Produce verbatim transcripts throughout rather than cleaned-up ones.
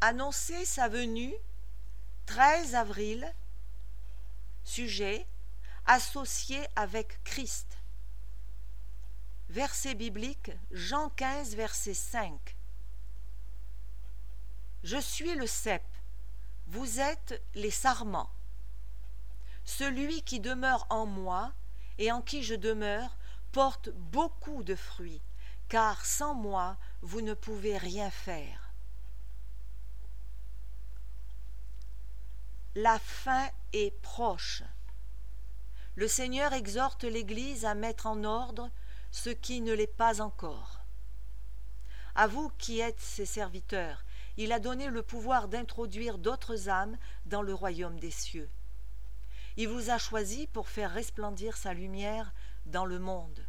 Annoncer sa venue, treize avril, sujet, associé avec Christ. Verset biblique, Jean quinze, verset cinq. Je suis le cep, vous êtes les sarments. Celui qui demeure en moi et en qui je demeure porte beaucoup de fruits, car sans moi vous ne pouvez rien faire. La fin est proche. Le Seigneur exhorte l'Église à mettre en ordre ce qui ne l'est pas encore. À vous qui êtes ses serviteurs, il a donné le pouvoir d'introduire d'autres âmes dans le royaume des cieux. Il vous a choisi pour faire resplendir sa lumière dans le monde.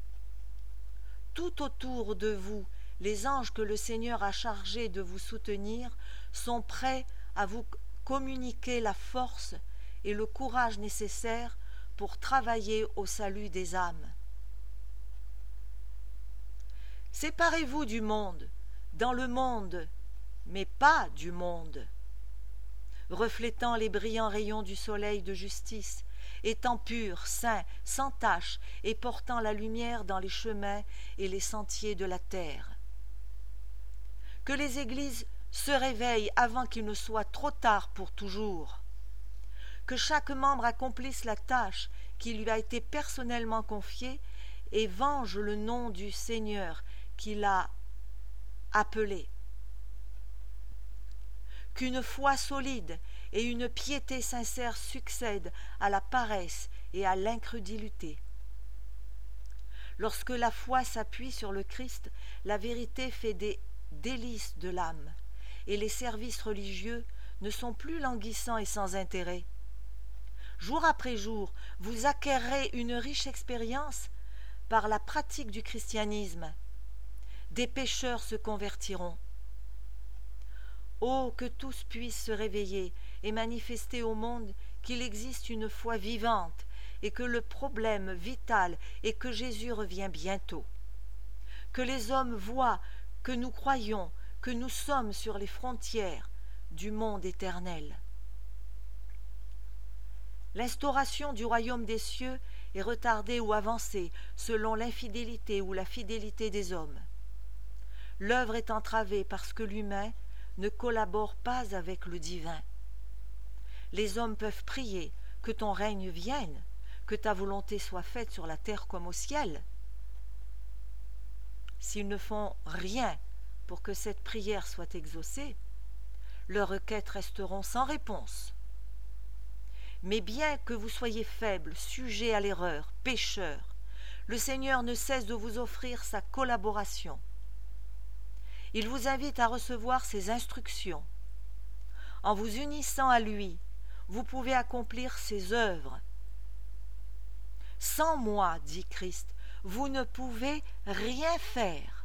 Tout autour de vous, les anges que le Seigneur a chargés de vous soutenir sont prêts à vous communiquer la force et le courage nécessaires pour travailler au salut des âmes. Séparez-vous du monde, dans le monde, mais pas du monde, reflétant les brillants rayons du soleil de justice, étant purs, saints, sans tache et portant la lumière dans les chemins et les sentiers de la terre. Que les églises se réveillent avant qu'il ne soit trop tard pour toujours. Que chaque membre accomplisse la tâche qui lui a été personnellement confiée et venge le nom du Seigneur qui l'a appelé. Qu'une foi solide et une piété sincère succèdent à la paresse et à l'incrédulité. Lorsque la foi s'appuie sur le Christ, la vérité fait des délices de l'âme, et les services religieux ne sont plus languissants et sans intérêt. Jour après jour, vous acquerrez une riche expérience par la pratique du christianisme. Des pécheurs se convertiront. Oh, que tous puissent se réveiller et manifester au monde qu'il existe une foi vivante et que le problème vital est que Jésus revient bientôt. Que les hommes voient que nous croyons que nous sommes sur les frontières du monde éternel. L'instauration du royaume des cieux est retardée ou avancée selon l'infidélité ou la fidélité des hommes. L'œuvre est entravée parce que l'humain ne collabore pas avec le divin. Les hommes peuvent prier que ton règne vienne, que ta volonté soit faite sur la terre comme au ciel. S'ils ne font rien pour que cette prière soit exaucée, leurs requêtes resteront sans réponse. Mais bien que vous soyez faibles, sujets à l'erreur, pécheurs, le Seigneur ne cesse de vous offrir sa collaboration. Il vous invite à recevoir ses instructions. En vous unissant à lui, vous pouvez accomplir ses œuvres. Sans moi, dit Christ, vous ne pouvez rien faire.